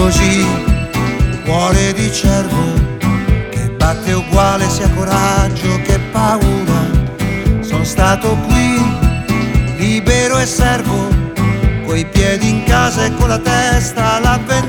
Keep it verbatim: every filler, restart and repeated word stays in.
così, cuore di cervo che batte uguale sia coraggio che paura. Sono stato qui, libero e servo, coi piedi in casa e con la testa all'avventura.